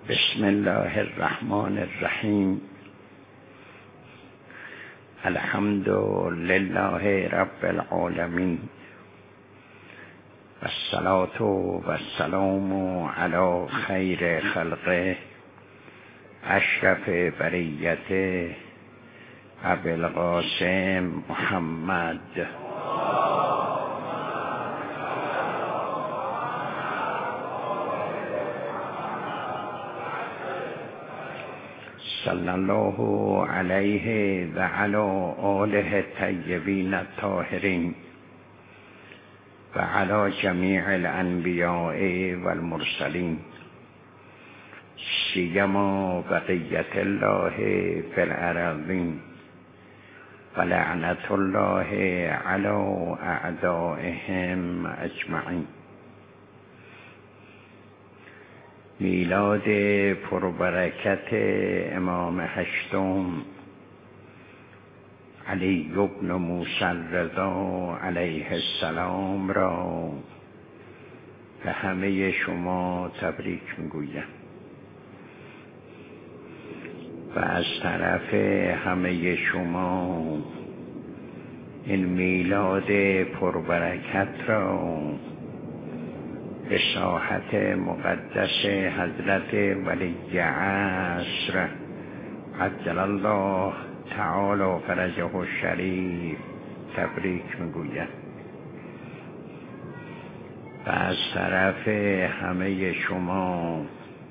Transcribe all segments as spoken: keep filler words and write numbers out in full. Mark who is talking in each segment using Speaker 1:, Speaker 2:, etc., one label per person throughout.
Speaker 1: بسم الله الرحمن الرحیم. الحمد لله رب العالمین والصلاة والسلام علی خیر خلقه اشرف بریته ابی القاسم محمد صلی الله علیه و علی آله الطیبین الطاهرین و علی جمیع الانبیاء والمرسلین سیما بقیت الله فی الارضین و لعنت الله علی اعدائهم اجمعین. میلاد پربرکت امام هشتم علی بن موسی الرضا علیه السلام را به همه شما تبریک میگویم و از طرف همه شما این میلاد پربرکت را به ساحت مقدس حضرت ولی عصر عجل الله تعالی فرجه الشریف تبریک میگویم و از طرف همه شما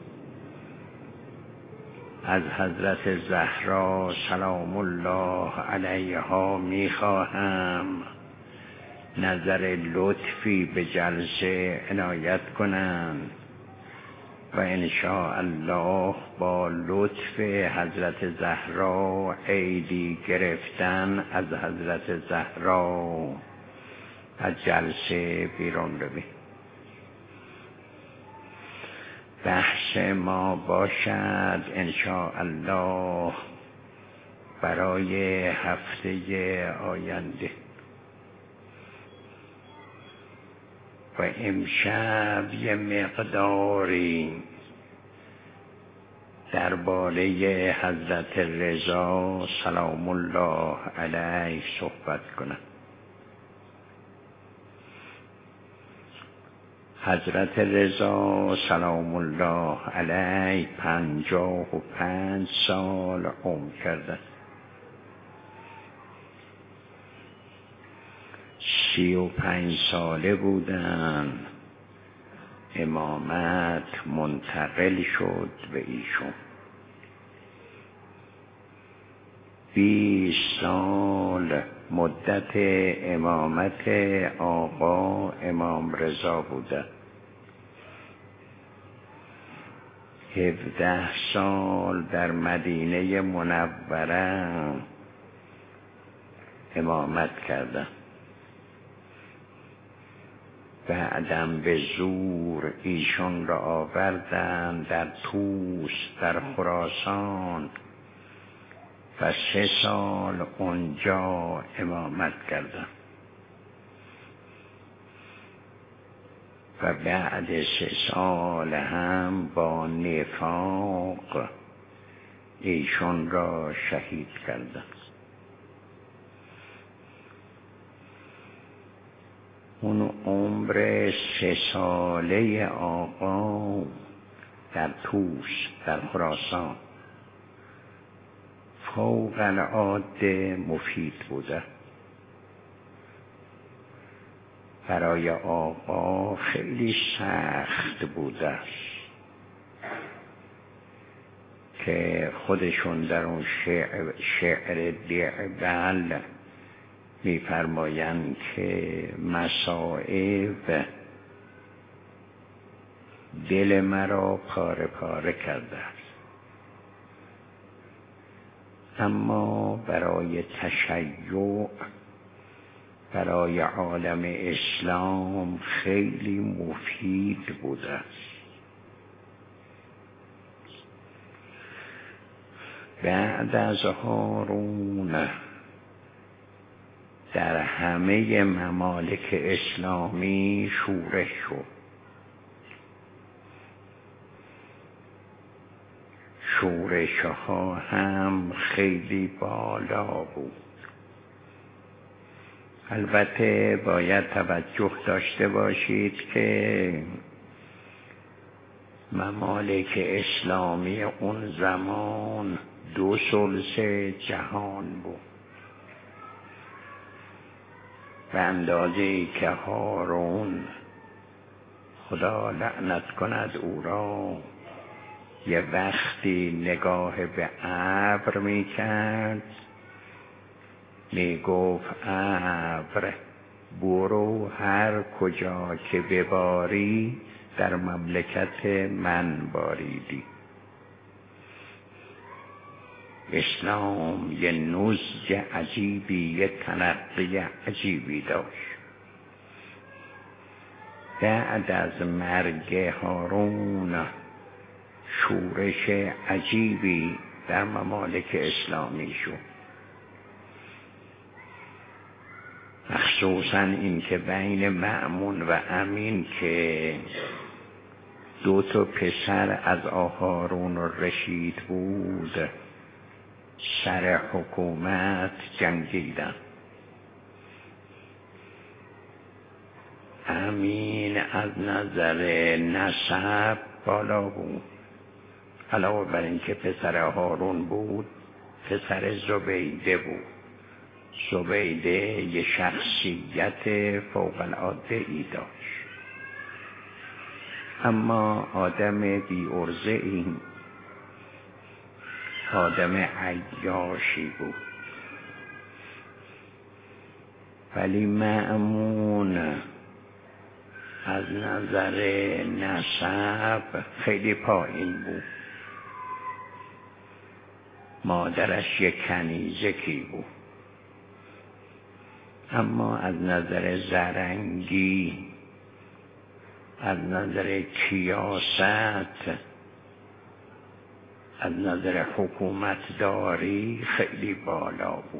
Speaker 1: از حضرت زهرا سلام الله علیها میخواهم نظر لطفی به جلسه عنایت کنند و انشاءالله با لطف حضرت زهرا عیدی گرفتن از حضرت زهرا از جلسه بیرون رویم. بحث ما باشد انشاءالله برای هفته آینده و امشب یه مقداری درباره حضرت رضا سلام الله علیه صحبت کنم. حضرت رضا سلام الله علیه پنجاه و پنج سال عمر کردند. سی و پنج ساله بودن امامت منتقل شد به ایشون. بیست سال مدت امامت آقا امام رضا بوده. هفده سال در مدینه منوره امامت کردن. بعدم به زور ایشون را آوردن در طوس در خراسان و سه سال اونجا امامت کردن و بعد سه سال هم با نفاق ایشون را شهید کردن. اون عمر سه ساله آقا در طوس در خراسان فوق العاده مفید بوده. برای آقا خیلی سخت بوده که خودشون در اون شعر, شعر دیعبل می‌فرمایند که مصائب دل مرا پاره پاره کرده است، اما برای تشیع برای عالم اسلام خیلی مفید بوده است. بعد از هارون در همه ممالک اسلامی شورش شد شورش ها هم خیلی بالا بود. البته باید توجه داشته باشید که ممالک اسلامی اون زمان دو ثلث جهان بود. به اندازه‌ای که هارون، خدا لعنت کند او را، یه وقتی نگاه به ابر می کرد، می گفت ابر برو هر کجا که بباری در مملکت من باریدی. اسلام یه نضج عجیبی، یه تنقی عجیبی داشت. بعد از مرگ هارون شورش عجیبی در ممالک اسلامی شد، مخصوصا این که بین مأمون و امین که دو تا پسر از هارون الرشید بود سر حکومت جنگیدن. امین از نظر نسب بالا بود، علاوه بر این که پسر هارون بود پسر زبیده بود. زبیده یه شخصیت فوق العاده ای داشت، اما آدم بی عرضه این آدم عیاشی بود. ولی مأمون از نظر نسب خیلی پایین بود. مادرش یک کنیزکی بود، اما از نظر زرنگی، از نظر کیاست، از نظر حکومتداری خیلی بالا بود.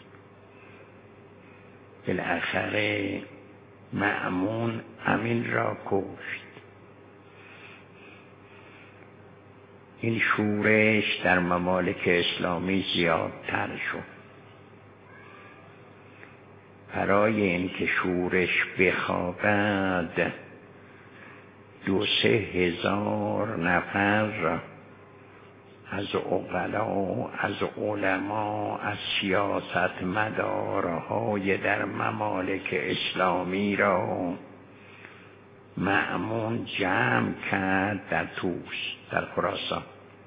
Speaker 1: بالاخره مأمون امین را کشت. این شورش در ممالک اسلامی زیادتر شد. برای اینکه شورش بخوابد دو سه هزار نفر از عقلا، از علما، از سیاست مدارهای در ممالک اسلامی را مأمون جمع کرد در طوس، در خراسان،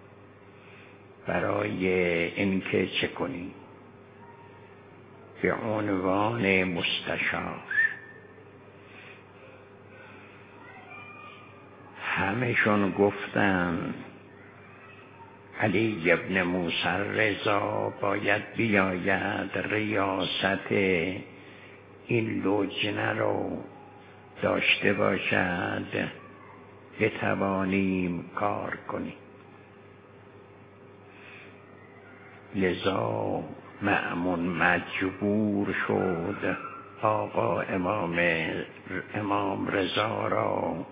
Speaker 1: برای اینکه چه کنی؟ به عنوان مستشار. همشون گفتن علی ابن موسی رضا باید بیاید ریاست این لجنه رو داشته باشد، بتوانیم کار کنیم. لذا مأمون مجبور شد آقا امام امام رضا را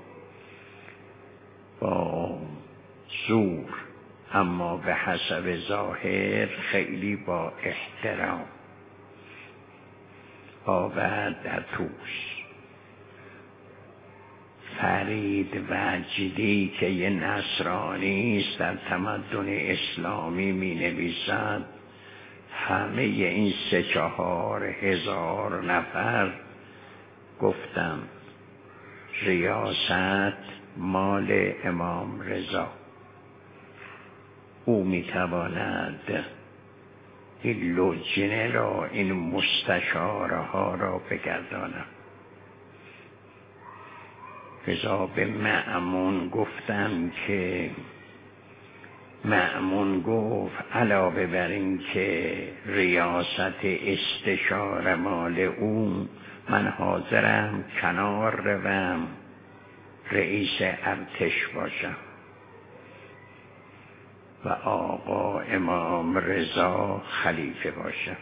Speaker 1: با زور، اما به حسب ظاهر خیلی با احترام آورد در طوس. فرید وجدی که یه نصرانی است در تمدن اسلامی می نویسد همه این سه چهار هزار نفر گفتم ریاست مال امام رضا، او میتواند این لجنه را، این مستشارها را بگرداند. لذا به مأمون گفتم که مأمون گفت علاوه بر این که ریاست استشاره مال او، من حاضرم کنار روم رئیس ارتش باشم و آقا امام رضا خلیفه باشم.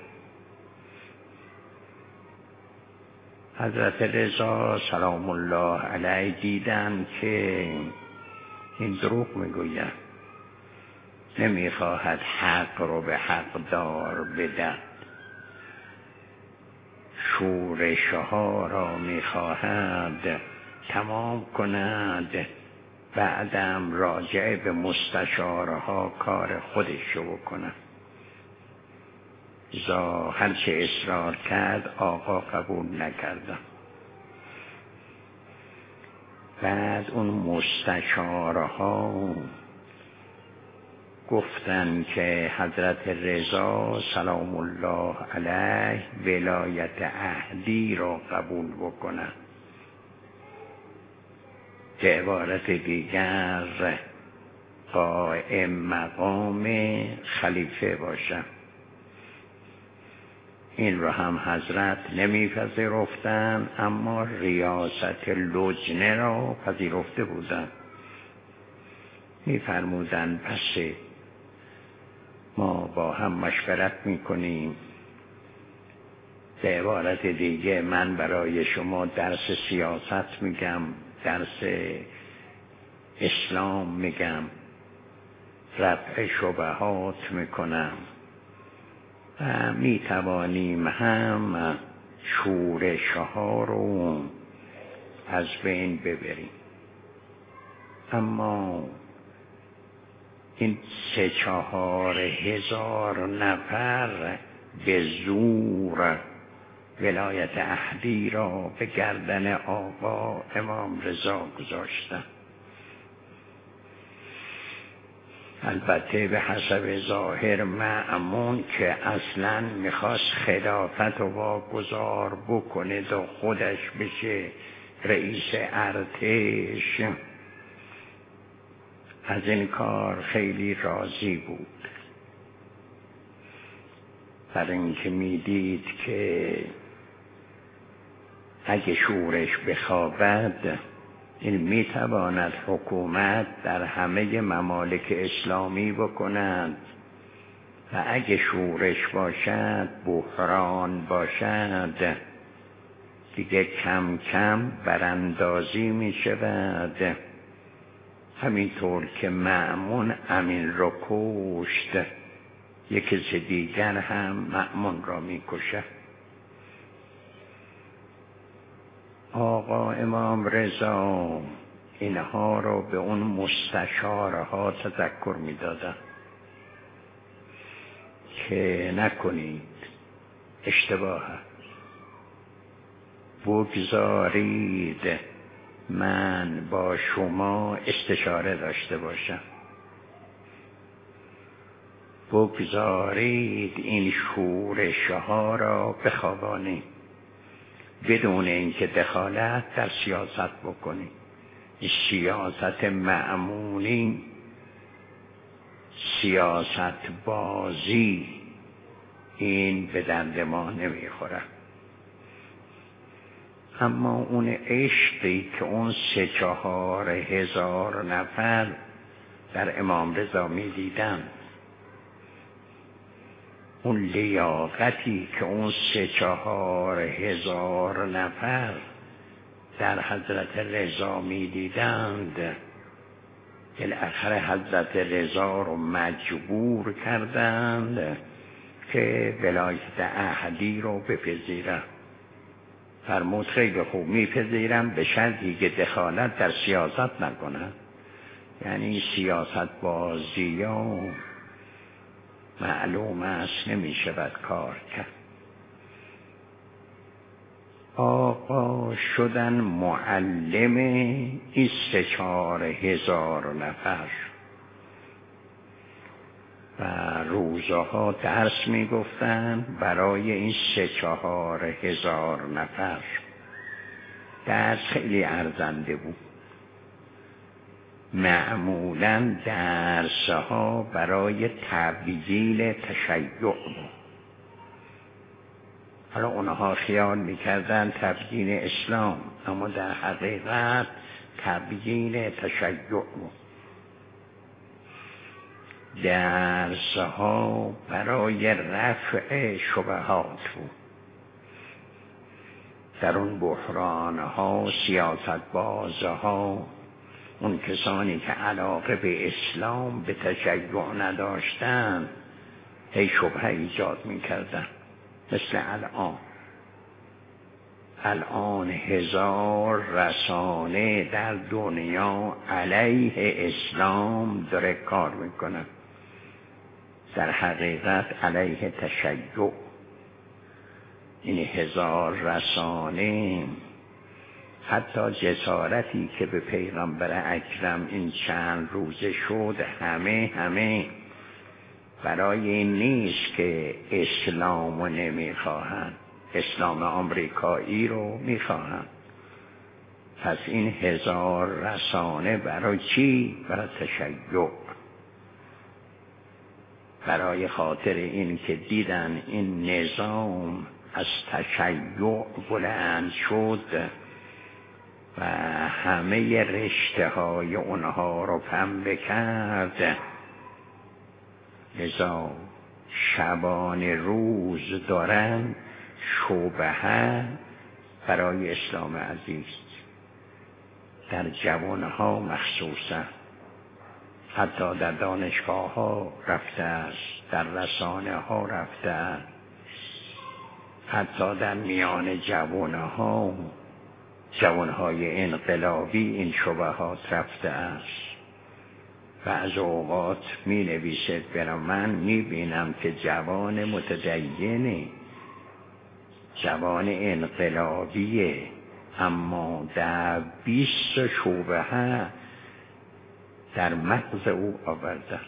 Speaker 1: حضرت رضا سلام الله علیه دیدم که این دروغ میگوید، نمیخواهد حق رو به حق دار بدهد، شورش ها را میخواهد تمام کند، بعدم راجع به مستشارها کار خودش رو بکنه. زا هرچه اصرار کرد آقا قبول نکردم. بعد اون مستشارها گفتن که حضرت رضا سلام الله علیه ولایت اهدی را قبول بکنن، به عبارت دیگر قائم مقام خلیفه باشن. این را هم حضرت نمیپذیرفتن، اما ریاست لجنه را پذیرفته بودند. میفرمودند پس ما با هم مشورت میکنیم، به عبارت دیگه من برای شما درس سیاست میگم، درس اسلام میگم، رفع شبهات میکنم و میتوانیم هم شورش ها رو از بین ببریم. اما این سه چهار هزار نفر به زور ولایت اهدی را به گردن آقا امام رضا گذاشتن. البته به حسب ظاهر مأمون که اصلا میخواست خلافت رو واگذار بکنه و خودش بشه رئیس ارتش، از این کار خیلی راضی بود، برای اینکه میدید که اگه شورش بخوابد این میتواند حکومت در همه ممالک اسلامی بکند و اگه شورش باشد، بحران باشد، دیگه کم کم براندازی می شود. همینطور که مأمون امین را کشت، یک کسی دیگر هم مأمون را می کشد. آقا امام رضا اینها رو به اون مستشارها تذکر می دادن که نکنید، اشتباه بگذارید من با شما استشاره داشته باشم، بگذارید این شورش ها را بخوابانید بدون اینکه دخالت در سیاست بکنید. سیاست مأمونی، سیاست بازی، این به درد ما نمیخوره. اما اون عشقی که اون سه چهار هزار نفر در امام رضا می دیدن، اون لیاقتی که اون سه چهار هزار نفر در حضرت رضا می دیدند، بالاخره حضرت رضا رو مجبور کردند که ولایت اهدی رو بپذیرند. فرمود خیلی خوب میپذیرم، به شرطی که دخالت در سیاست نکنند. یعنی سیاست بازی ها معلوم است نمیشود کار کرد. آقا شدن معلم این سه چهار هزار نفر و روزها درس میگفتن برای این سه چهار هزار نفر. درس خیلی ارزنده بود. معمولا درسها برای تبیین تشیع بود. حالا اونها خیال میکردن تبیین اسلام، اما در حقیقت تبیین تشیع بود. درسها برای رفع شبهات بود. در اون بحرانها سیاست بازها اون کسانی که علاقه به اسلام به تشیع نداشتن هی شبهه ایجاد میکردن. مثل الان الان هزار رسانه در دنیا علیه اسلام داره کار میکنن، در حقیقت علیه تشیع. این هزار رسانه حتی جسارتی که به پیغمبر اکرم این چند روزه شد همه همه برای این نیست که اسلام رو نمیخواهند، اسلام آمریکایی رو میخواهند. پس این هزار رسانه برای چی؟ برای تشیع، برای خاطر این که دیدن این نظام از تشیع بلند شد و همه رشته های اونها رو پنبه کرد، لذا شبان روز دارن شبهه برای اسلام عزیز در جوانها مخصوصا، حتی در دانشگاه ها رفته است، در رسانه ها رفته است، حتی در میان جوانها جوانهای انقلابی این شبهات رفته است. و از اوقات می نویسد برای من می بینم که جوان متدینی، جوان انقلابیه، اما در بیست شبهه در مغز او آورده.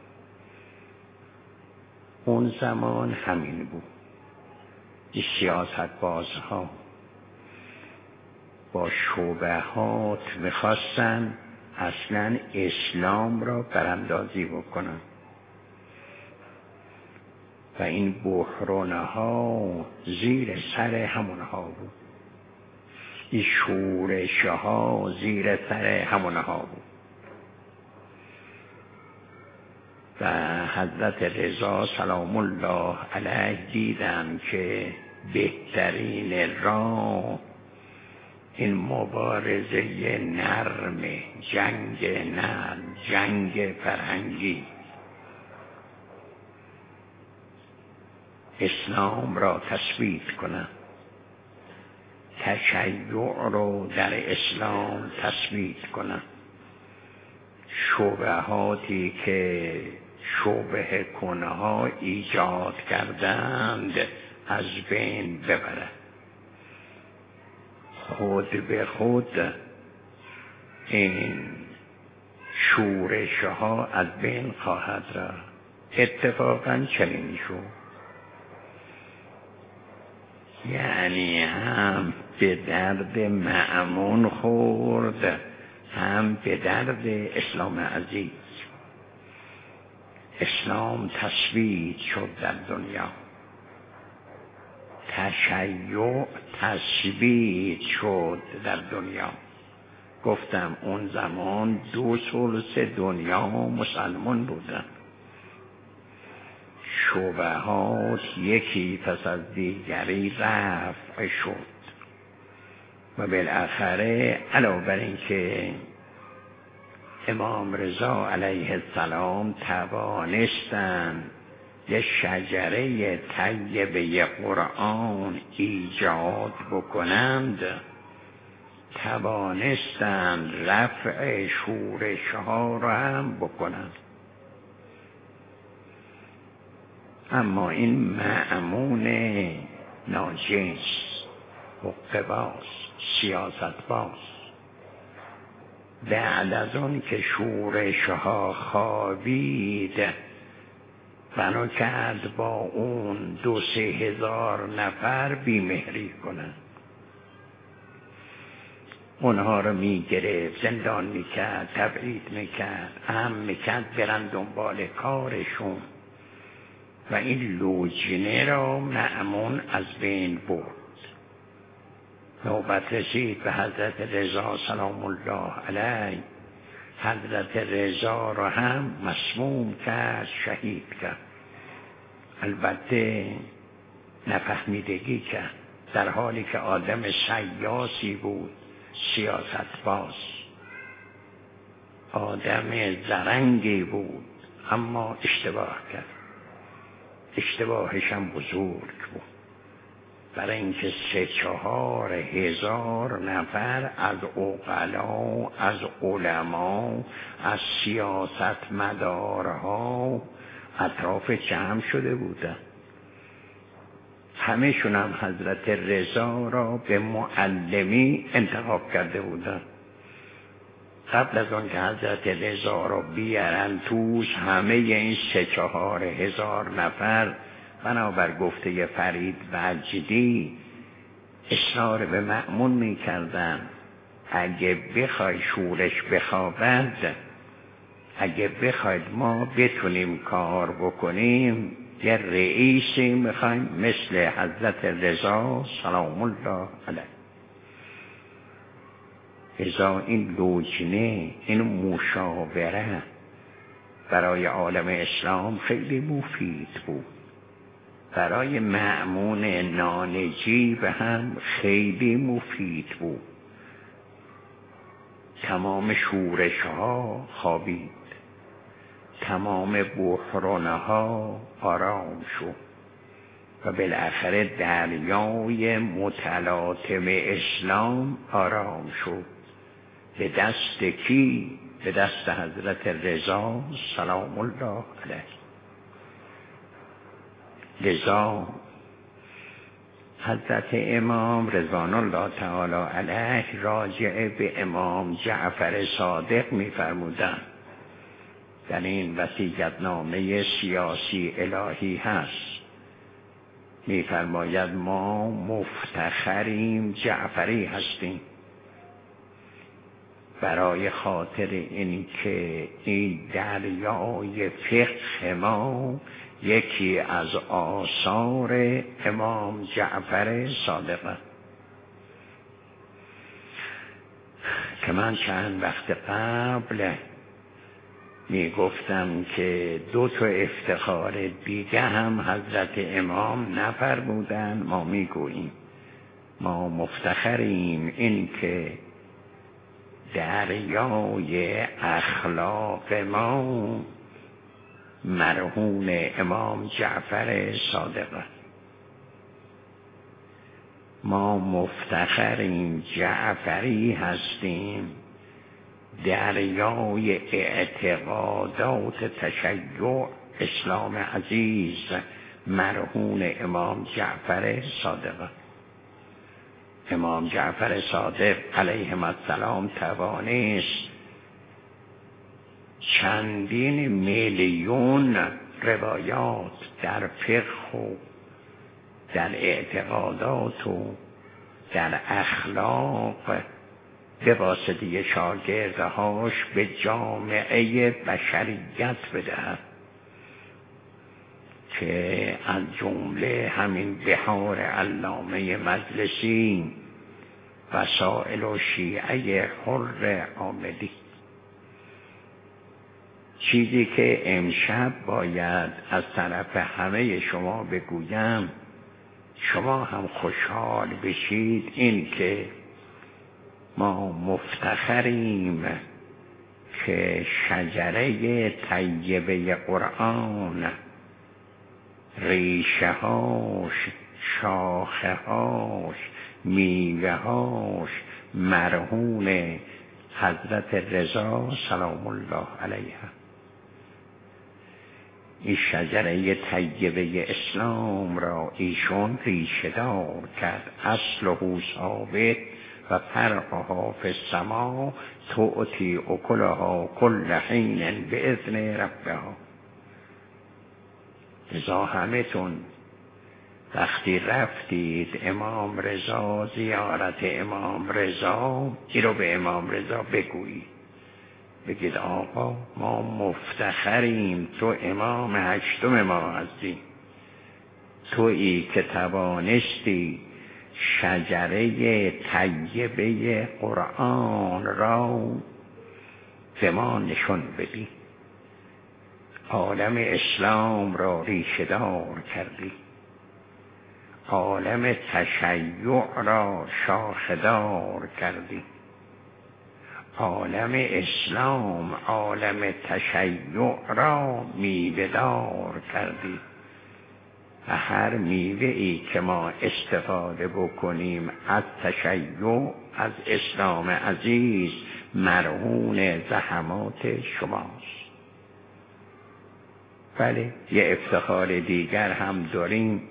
Speaker 1: اون زمان همین بود. این سیاست بازها با شبهات میخواستن اصلا اسلام را براندازی بکنن و این بحرانها زیر سر همونها بود، این شورشها زیر سر همونها بود. و حضرت رضا سلام الله علیه دیدن که بهترین راه این مبارزه نرم، جنگ نرم، جنگ فرهنگی، اسلام را تثبیت کنند، تشیع رو در اسلام تثبیت کنند، شبهاتی که شبهه کنها ایجاد کردند از بین ببرند. خود به خود این شورش ها از بین خواهد رفت. اتفاقا چنین شد، یعنی هم به درد مأمون خورد، هم به درد اسلام عزیز. اسلام تثبیت شد در دنیا، تشیع تثبیت شد در دنیا. گفتم اون زمان دو ثلث دنیا مسلمان بودن، شبهات یکی پس از دیگری رفع شد و بالاخره علاوه بر این که امام رضا علیه السلام توانستند یه شجره طیبه قرآن ایجاد بکنند، توانستند رفع شورش ها را هم بکنند. اما این مأمون ناجنس، حقه‌باز، سیاست باز، بعد از اون که شورش ها خوابید بنا کرد با اون دو سه هزار نفر بیمهری کنند. اونها رو میگرفت، زندان میکرد، تبعید میکرد، هم میکرد برن دنبال کارشون و این لوجنه را مأمون از بین برد. نوبت رسید به حضرت رضا سلام الله علیه، حضرت رضا را هم مسموم کرد، شهید کرد. البته نفهمیدگی کرد، در حالی که آدم سیاسی بود، سیاست باز. آدم زرنگی بود، اما اشتباه کرد. اشتباهش هم بزرگ بود، برای اینکه سه چهار هزار نفر از عقلا، از علما، از سیاست مدارها اطراف جمع شده بودن. همه‌شون هم حضرت رضا را به معلمی انتخاب کرده بودن. قبل از آن که حضرت رضا را بیارن توش، همه این سه چهار هزار نفر بنابر گفته فرید وجدی اصرار به مأمون می کردن اگه بخوای شورش بخوابد، اگه بخواید ما بتونیم کار بکنیم، یه رئیسی میخوایم مثل حضرت رضا سلام الله علیه. لذا این لجنه، این مشاوره برای عالم اسلام خیلی مفید بود، برای مأمون نانجیب هم خیلی مفید بود. تمام شورش ها خوابید، تمام بحرانه ها آرام شد و بالاخره دریای متلاطم اسلام آرام شد. به دست کی؟ به دست حضرت رضا سلام الله علیه. لذا حضرت امام رضوان الله تعالی علیه راجع به امام جعفر صادق می‌فرمودند، در این وصیت‌نامه سیاسی الهی هست، می‌فرماید ما مفتخریم جعفری هستیم، برای خاطر این که این دریای فقه ما یکی از آثار امام جعفر صادق که من چند وقت قبل می گفتم که دو تا افتخار دیگه هم حضرت امام نفرمودن، ما می گوییم ما مفتخریم این که دریای اخلاق ما مرهون امام جعفر صادق. ما مفتخریم جعفری هستیم، دریای اعتقادات تشیع اسلام عزیز مرهون امام جعفر صادق. امام جعفر صادق علیه السلام توانست چندین میلیون روایات در فقه و در اعتقادات و در اخلاق به واسطه شاگردهاش به جامعه بشریت بدهد که از جمله همین بهار علامه مجلسی، وسائل و شیعه حر عاملی. چیزی که امشب باید از طرف همه شما بگویم، شما هم خوشحال بشید، این که ما مفتخریم که شجره طیبه قرآن، ریشه هاش، شاخه هاش، میوه هاش مرهون حضرت رضا سلام الله علیه. این شجره طیبه اسلام را ایشون ریشه دار کرد، اصله ثابت و فرعها فی السما تؤتی اکلها کل حین باذن ربها. لذا همتون وقتی رفتید امام رضا زیارت امام رضا، این رو به امام رضا بگویید، بگید آقا ما مفتخریم، تو امام هشتم ما هستی، تویی که توانستی شجره طیبه قرآن را به ما نشون بدی، عالم اسلام را ریشه دار کردی، عالم تشیع را شاخدار کردی، عالم اسلام عالم تشیع را میوه‌دار کردی و هر میوه ای که ما استفاده بکنیم از تشیع از اسلام عزیز مرهون زحمات شماست. بله، یه افتخار دیگر هم داریم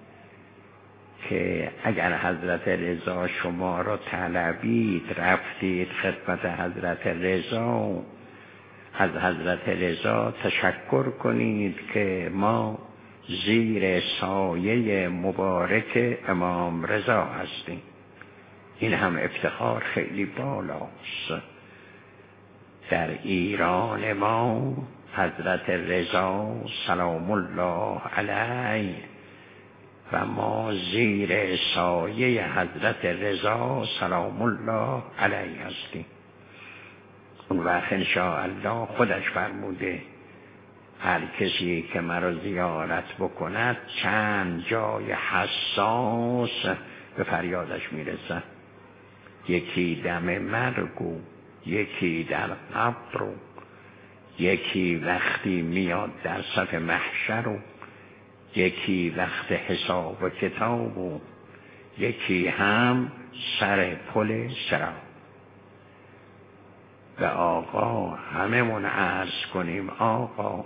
Speaker 1: که اگر حضرت رضا شما را طلبید رفتید خدمت حضرت رضا، از حضرت رضا تشکر کنید که ما زیر سایه مبارک امام رضا هستیم. این هم افتخار خیلی بالاست. در ایران ما حضرت رضا سلام الله علیه و ما زیر سایه حضرت رضا سلام الله علیه هستیم. اون وقت انشاءالله خودش فرموده هر کسی که مرا زیارت بکند چند جای حساس به فریادش میرسد. یکی دم مرگ و یکی در قبر و یکی وقتی میاد در صف محشر و یکی وقت حساب و کتاب و یکی هم سر پل صراط. به آقا همه من عرض کنیم آقا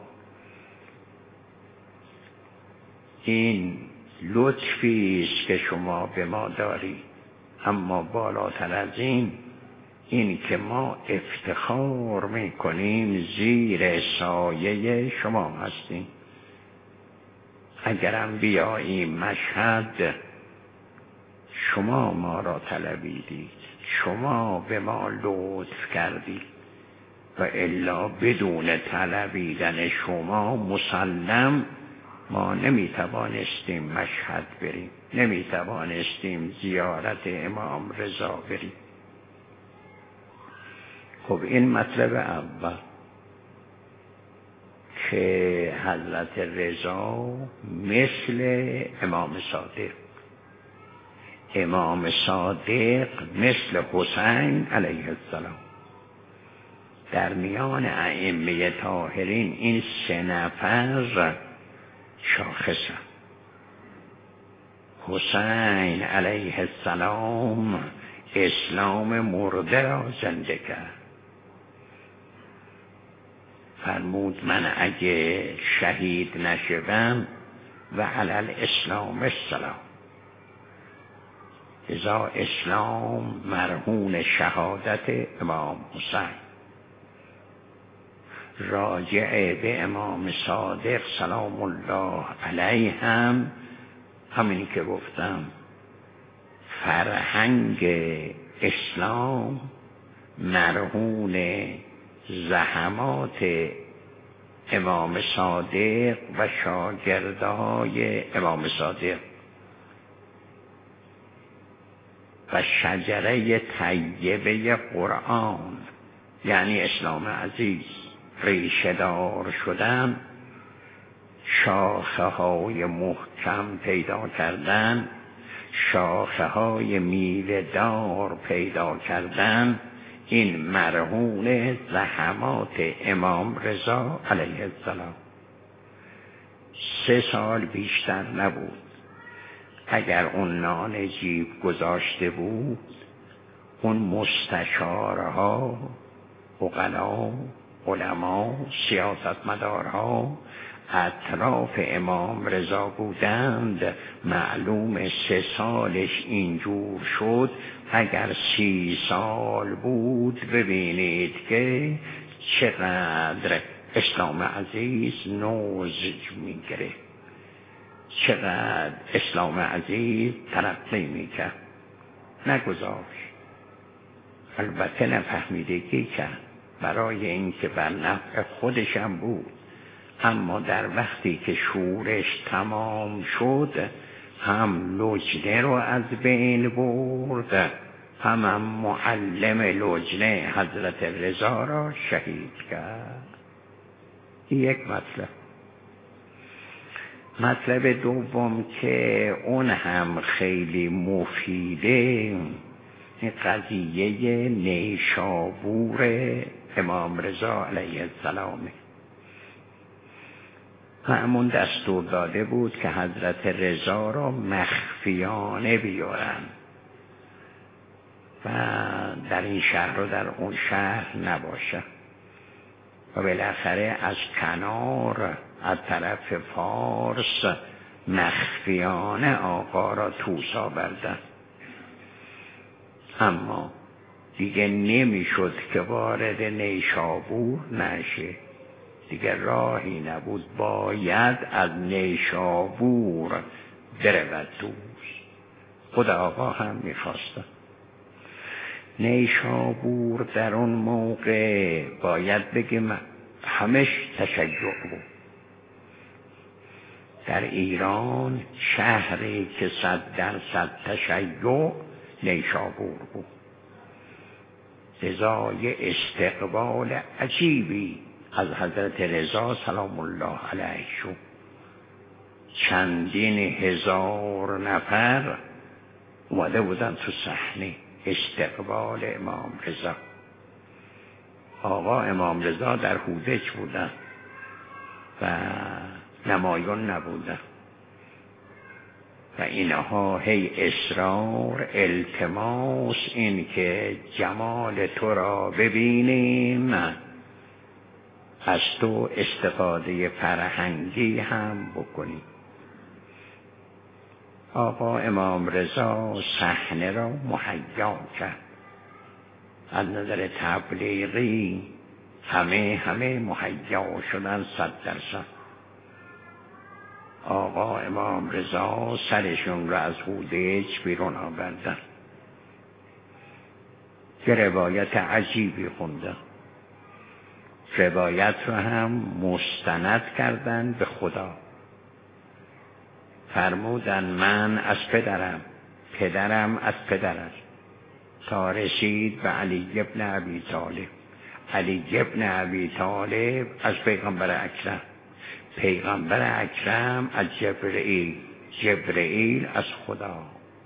Speaker 1: این لطفی است که شما به ما داری، اما بالاتر از این این که ما افتخار میکنیم زیر سایه شما هستیم. اگرم بیاییم مشهد شما ما را طلبیدید، شما به ما لطف کردید و الا بدون طلبیدن شما مسلم ما نمیتوانستیم مشهد بریم، نمیتوانستیم زیارت امام رضا بریم. خب این مطلب اول که حضرت رضا مثل امام صادق، امام صادق مثل حسین علیه السلام. در میان ائمه طاهرین این سه نفر شاخصن. حسین علیه السلام اسلام مرده را زنده کرد. فرمود من اگه شهید نشوم و علل اسلام السلام، ازا اسلام مرهون شهادت امام حسین. راجع به امام صادق سلام الله علیه هم همینی که گفتم، فرهنگ اسلام مرهون زحمات امام صادق و شاگردهای امام صادق و شجره طیبه قرآن، یعنی اسلام عزیز ریشه دار شدن، شاخه های محکم پیدا کردن، شاخه های میوه دار پیدا کردن، این مرهون زحمات امام رضا علیه السلام. سه سال بیشتر نبود. اگر اون نان جیب گذاشته بود، اون مستشارها، عقلا، علما، سیاستمدارها اطراف امام رضا بودند. معلوم سه سالش اینجور شد. اگر سی سال بود ببینید که چقدر اسلام عزیز نوزج میگیره، چقدر اسلام عزیز ترقی میکرد. نگذاشت، البته نفهمیدگی کرد برای اینکه بر نفع خودشم بود، اما در وقتی که شورش تمام شد هم لجنه رو از بین برد، هم, هم معلم لجنه حضرت رضا را شهید کرد. یک مطلب. مطلب دوم که اون هم خیلی مفیده، این قضیه نیشابور امام رضا علیه السلامه. مأمون دستور داده بود که حضرت رضا را مخفیانه بیارن و در این شهر و در اون شهر نباشه و بالاخره از کنار از طرف فارس مخفیانه آقا را توس آوردن. اما دیگه نمیشد که وارد نیشابور نشه، دیگه راهی نبود، باید از نیشابور برود توس. خود آقا هم میخواستن. نیشابور در اون موقع باید بگیم همش تشیع بود. در ایران شهری که صد درصد تشیع نیشابور بود. لذای استقبال عجیبی از حضرت رضا سلام الله علیه شد. چندین هزار نفر اومده بودن تو صحنه استقبال امام رضا. آقا امام رضا در هودج بودن و نمایان نبودن و اینها هی اصرار التماس این که جمال تو را ببینیم، از تو استفاده فرهنگی هم بکنیم. آقا امام رضا صحنه را مهیا کرد. از نظر تبلیغی همه همه مهیا شدن صد درصد. آقا امام رضا سرشون را از هودج بیرون آوردن. یه روایت عجیبی خوندن. روایت رو هم مستند کردن به خدا. فرمودن من از پدرم، پدرم از پدرم، تا رسید به علی ابن ابی طالب. علی ابن ابی طالب از پیغمبر اکرم، پیغمبر اکرم از جبرئیل، جبرئیل از خدا.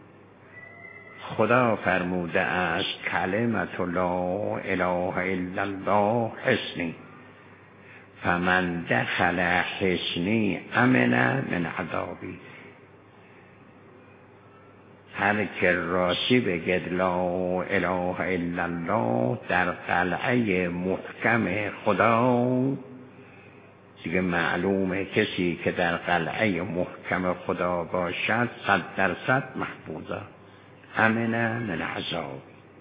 Speaker 1: خدا فرموده است کلمت لا اله الا الله حصنی، فمن دخل حصنی امن من عذابی. هر که راستی بگد لا اله الا الله در قلعه محکم خدا، دیگه معلومه کسی که در قلعه محکم خدا باشد صد درصد محفوظه. امن من عذاب.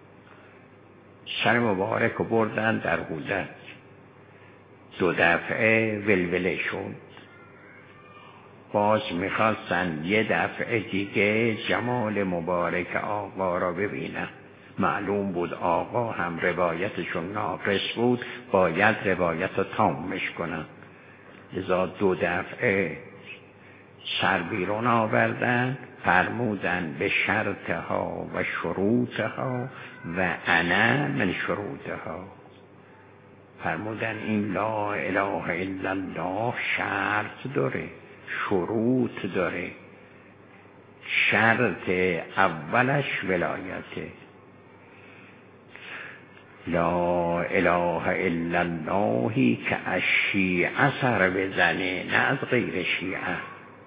Speaker 1: سر مبارک بردن در هودج. دو دفعه ولوله شد. باز میخواستن یه دفعه دیگه جمال مبارک آقا را ببینن. معلوم بود آقا هم روایتشون ناقص بود، باید روایت رو تامش کنن. لذا دو دفعه سر بیرون آوردن، فرمودن به شرطها و شروطها و انا من شروطها. فرمودن این لا اله الا الله شرط داره، شروط داره. شرط اولش ولایته. لا اله الا اللهی که از شیعه سر بزنه، نه از غیر شیعه.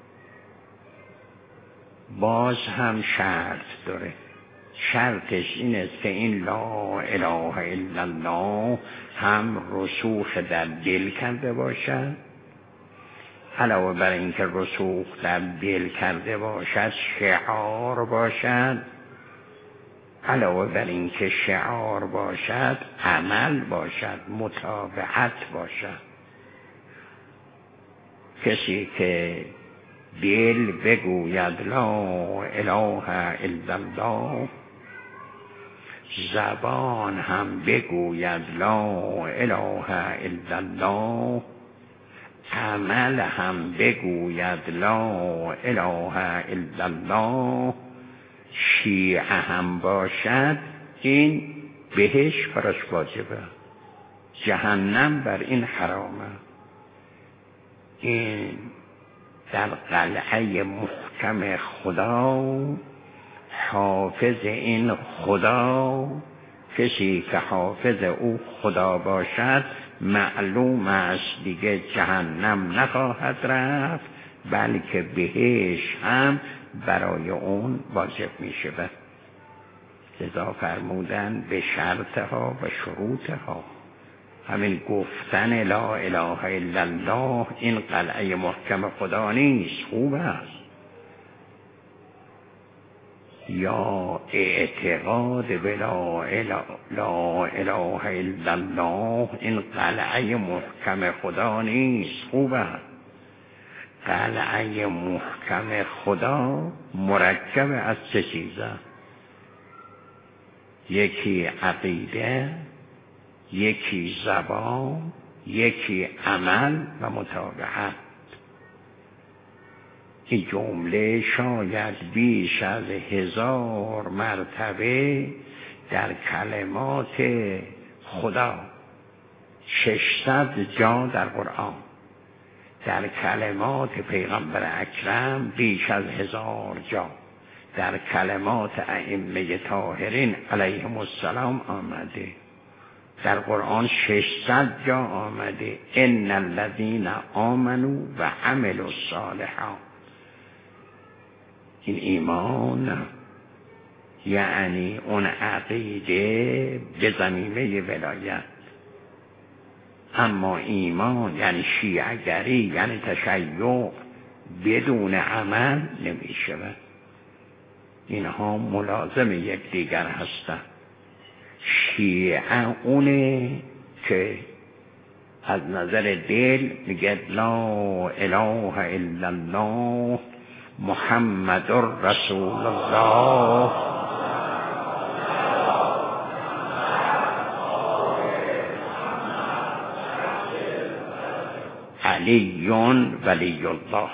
Speaker 1: باز هم شرط داره. شرطش این است که این لا اله الا الله هم رسوخ در دل کرده باشد. علاوه بر این که رسوخ در دل کرده باشد شعار باشد. علاوه بر این که شعار باشد عمل باشد، متابعت باشد. کسی که دل بگوید لا اله الا الله، زبان هم بگوید لا اله الا الله، عمل هم بگوید لا اله الا الله، شیعه هم باشد، این بهش براش واجبه، جهنم بر این حرامه. این در قلعه محکم خدا حافظ این خدا، کسی که حافظ او خدا باشد معلوم است دیگه جهنم نخواهد رفت، بلکه بهش هم برای اون واجب می شود. لذا فرمودن به شرطها و شروطها. همین گفتن لا اله الا الله این قلعه محکم خدا نیست، خوب است، یا اعتقاد به لا اله, لا اله الا الله این قلعه محکم خدا نیست، خوب است. قلعه محکم خدا مرکب از سه چیزه، یکی عقیده، یکی زبان، یکی عمل و متابعت. این جمله شاید بیش از هزار مرتبه در کلمات خدا، ششصد جا در قرآن، در کلمات پیغمبر اکرم بیش از هزار جا، در کلمات ائمه طاهرین علیهم السلام آمده. در قرآن ششصد جا آمده ان الذین آمنوا و عملوا الصالحات. این ایمان یعنی اون عقیده به ضمیمه ولایت. اما ایمان یعنی شیعه‌گری، یعنی تشیع بدون عمل نمی شود. اینها ملازم یکدیگر هستند. شیعه اونه که از نظر دل میگه لا اله الا الله محمد رسول الله، علی ولی الله.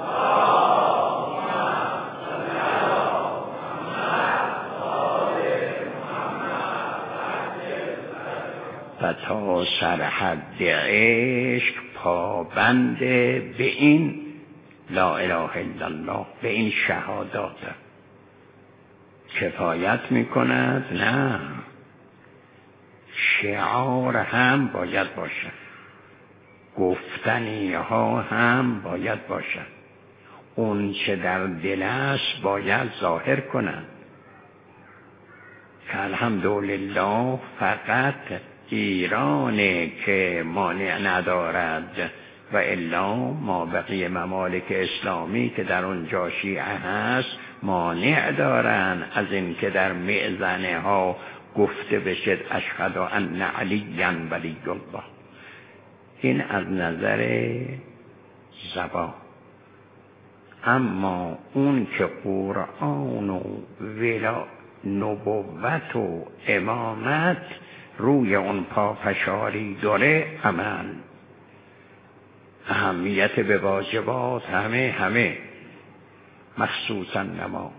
Speaker 1: و تا سرحد عشق پابند به این لا اله الا الله، به این شهادات کفایت میکند؟ نه، شعار هم باید باشد، گفتنی ها هم باید باشد، اون چه در دل است باید ظاهر کنند. که الحمدلله فقط ایرانه که مانع ندارد و الا ما بقیه ممالک اسلامی که در اونجا شیعه هست مانع دارن از این که در مئذنه ها گفته بشد اشهد ان علی ولی الله. این از نظر زبان. اما اون که قرآن و ولا نبوت و امامت روی اون پافشاری داره، عمل، اهمیت به واجبات همه همه مخصوصا نماز،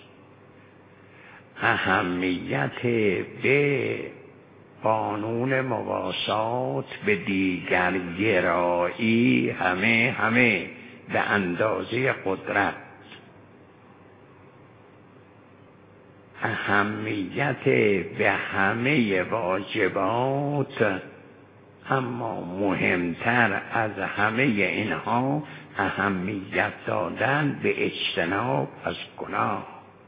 Speaker 1: اهمیت به قانون مواسات، به دیگر گرایی همه همه به اندازه قدرت، اهمیت به همه واجبات. اما مهمتر از همه اینها اهمیت دادن به اجتناب از گناه.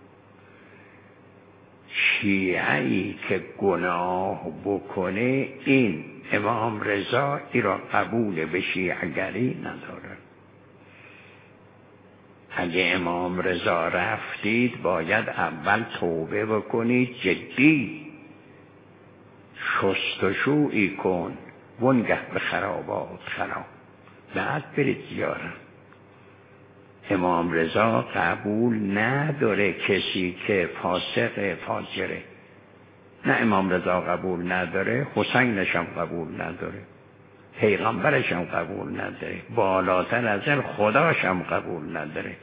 Speaker 1: شیعه‌ای که گناه بکنه، این امام رضا ای را قبول به شیعه‌گری نداره. اگه امام رضا رفتید باید اول توبه بکنید، جدی شستشویی کن، وانگه به خرابات خراب، بعد برید زیارت. امام رضا قبول نداره کسی که فاسق فاجره. نه امام رضا قبول نداره، حسینش هم قبول نداره، پیغمبرش هم قبول نداره، بالاتر از این خداش هم قبول نداره.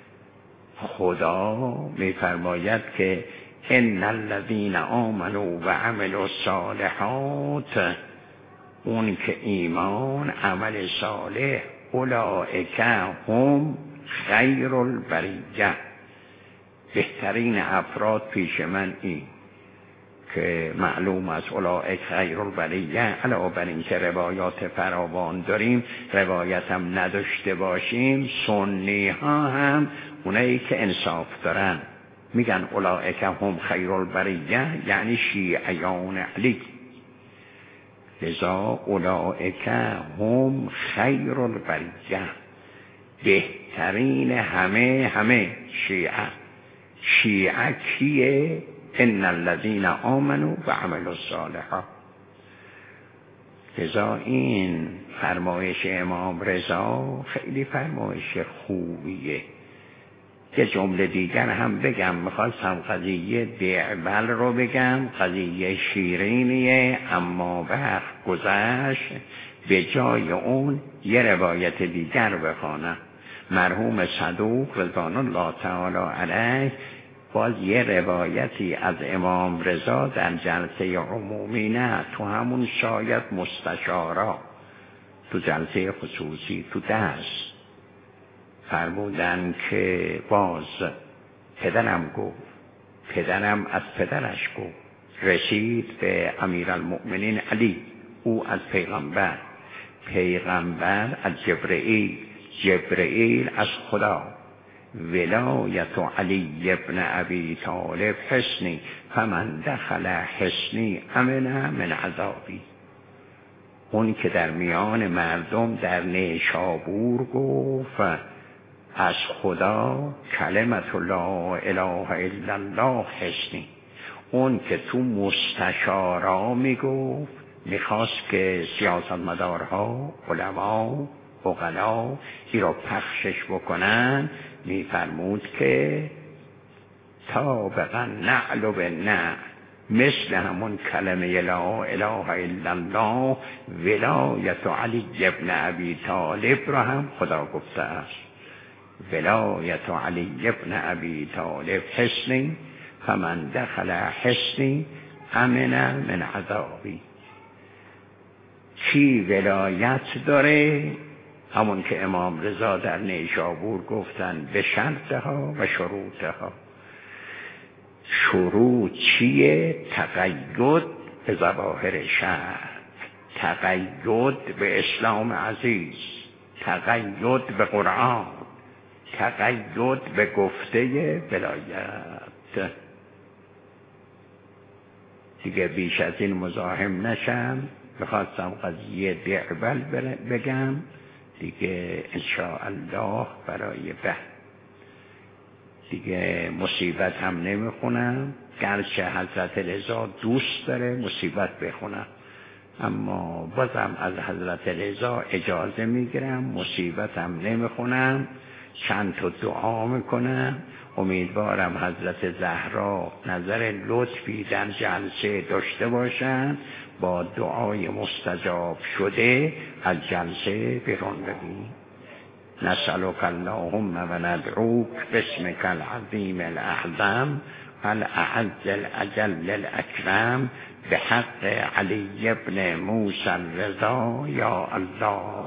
Speaker 1: خدا میفرماید که ان الذین آمنوا و عملوا الصالحات، اون که ایمان عمل صالح، اولئک هم خیر البریه، بهترین افراد پیش من این که معلوم از اولئک خیر البریه، علاوه بر این که روایات فراوان داریم، روایت هم نداشته باشیم، سنی ها هم اونایی که انصاف دارن میگن اولئک هم خیر البریه، یعنی شیعیان علی. لذا اولئک هم خیر البریه، بهترین همه همه شیعه. شیعه کیه؟ ان الذين آمنوا و عملوا الصالحات. لذا این فرمایش امام رضا خیلی فرمایش خوبیه. یه جمله دیگر هم بگم، میخواستم قضیه دیعبل رو بگم، قضیه شیرینیه اما وقت گذشت، به جای اون یه روایت دیگر بخوانم. مرحوم صدوق رضوان الله تعالی علیه باز یه روایتی از امام رضا در جلسه عمومی، نه تو همون شاید مستشارا، تو جلسه خصوصی تو درس فرمودن که باز پدرم گفت، پدرم از پدرش گفت، رسید به امیرالمؤمنین علی، او از پیغمبر، پیغمبر از جبرئیل، جبرئیل از خدا. ولایت علی ابن ابی طالب حسنی فمن دخل حسنی امن من عذابی. اون که در میان مردم در نیشابور گفت از خدا کلمت لا اله الا الله حسنی، اون که تو مستشارا میگفت، میخواست که سیاستمدارها، علما، عقلا این را پخشش بکنن، میفرمود که طابقا نعل به نعل، مثل همون کلمه لا اله الا الله ولایت علی ابن ابی طالب را هم خدا گفته است. ولایت علی ابن ابی طالب حسنی فمن دخل حسنی امن من عذابی. کی ولایت داره؟ همون که امام رضا در نیشابور گفتن به شرطها و شروطها. شروط چیه؟ تقید به ظواهر شرع، تقید به اسلام عزیز، تقید به قرآن، تقید به گفته ولایت. دیگه بیش از این مزاحم نشم، بخواستم قضیه دیعبل بگم دیگه انشاءالله برای به دیگه مصیبت هم نمیخونم، گرچه حضرت رضا دوست داره مصیبت بخونم، اما بازم از حضرت رضا اجازه میگیرم مصیبت هم نمیخونم، چند تا دعا میکنم. امیدوارم حضرت زهرا نظر لطفی در جلسه داشته باشن، با دعای مستجاب شده از جلسه بیرون ببین. نسألك اللهم و ندعوک باسمک العظیم الاعظم الاعز الاجل الاکرم بحق علی ابن موسی الرضا یا الله.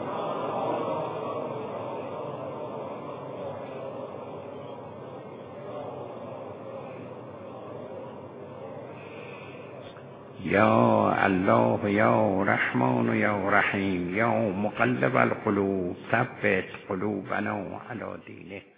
Speaker 1: یا الله یا رحمان یا رحیم یا مقلب القلوب ثبت قلوبنا علی دینه.